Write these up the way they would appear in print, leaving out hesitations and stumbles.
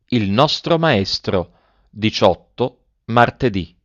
Il nostro maestro, 18, martedì.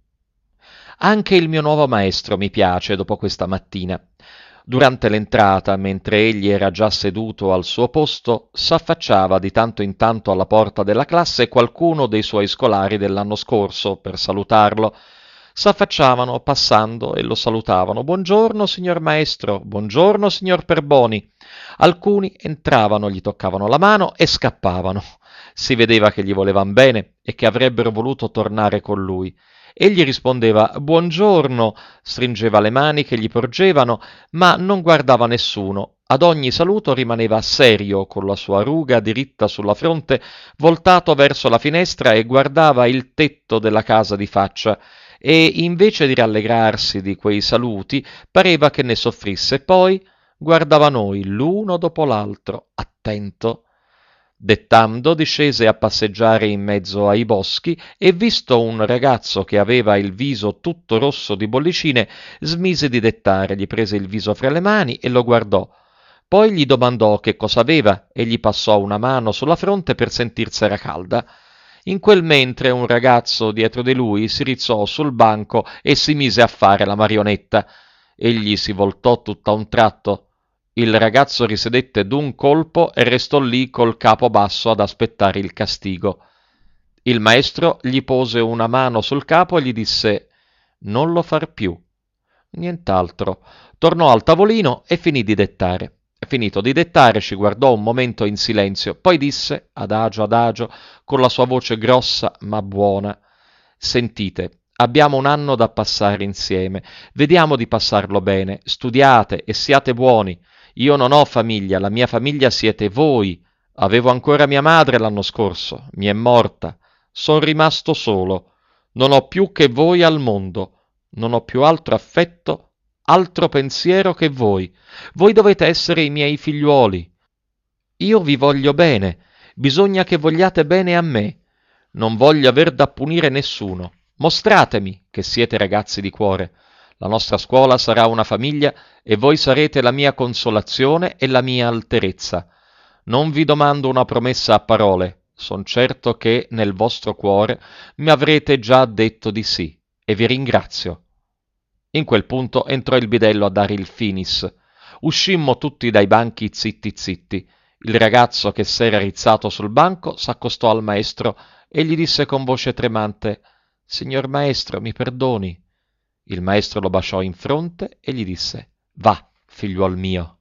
Anche il mio nuovo maestro mi piace dopo questa mattina. Durante l'entrata, mentre egli era già seduto al suo posto, s'affacciava di tanto in tanto alla porta della classe qualcuno dei suoi scolari dell'anno scorso per salutarlo. S'affacciavano passando e lo salutavano. Buongiorno, signor maestro. Buongiorno, signor Perboni. Alcuni entravano, gli toccavano la mano e scappavano. Si vedeva che gli volevan bene e che avrebbero voluto tornare con lui. Egli rispondeva buongiorno, stringeva le mani che gli porgevano, ma non guardava nessuno. Ad ogni saluto rimaneva serio, con la sua ruga diritta sulla fronte, voltato verso la finestra e guardava il tetto della casa di faccia. E invece di rallegrarsi di quei saluti, pareva che ne soffrisse. Poi guardava noi l'uno dopo l'altro, attento. Dettando, discese a passeggiare in mezzo ai boschi e, visto un ragazzo che aveva il viso tutto rosso di bollicine, smise di dettare, gli prese il viso fra le mani e lo guardò. Poi gli domandò che cosa aveva e gli passò una mano sulla fronte per sentirsela calda. In quel mentre un ragazzo dietro di lui si rizzò sul banco e si mise a fare la marionetta. Egli si voltò tutt'a un tratto. Il ragazzo risedette d'un colpo e restò lì col capo basso ad aspettare il castigo. Il maestro gli pose una mano sul capo e gli disse «Non lo far più». Nient'altro. Tornò al tavolino e finì di dettare. Finito di dettare, ci guardò un momento in silenzio, poi disse, adagio, con la sua voce grossa ma buona, «Sentite, abbiamo un anno da passare insieme. Vediamo di passarlo bene. Studiate e siate buoni. Io non ho famiglia, la mia famiglia siete voi. Avevo ancora mia madre l'anno scorso, mi è morta. Son rimasto solo. Non ho più che voi al mondo. Non ho più altro affetto, altro pensiero che voi. Voi dovete essere i miei figliuoli. Io vi voglio bene. Bisogna che vogliate bene a me. Non voglio aver da punire nessuno. Mostratemi che siete ragazzi di cuore. La nostra scuola sarà una famiglia e voi sarete la mia consolazione e la mia alterezza. Non vi domando una promessa a parole, son certo che nel vostro cuore mi avrete già detto di sì, e vi ringrazio. In quel punto entrò il bidello a dare il finis. Uscimmo tutti dai banchi zitti zitti. Il ragazzo che s'era rizzato sul banco s'accostò al maestro e gli disse con voce tremante «Signor maestro, mi perdoni». Il maestro lo baciò in fronte e gli disse «Va, figliuol mio».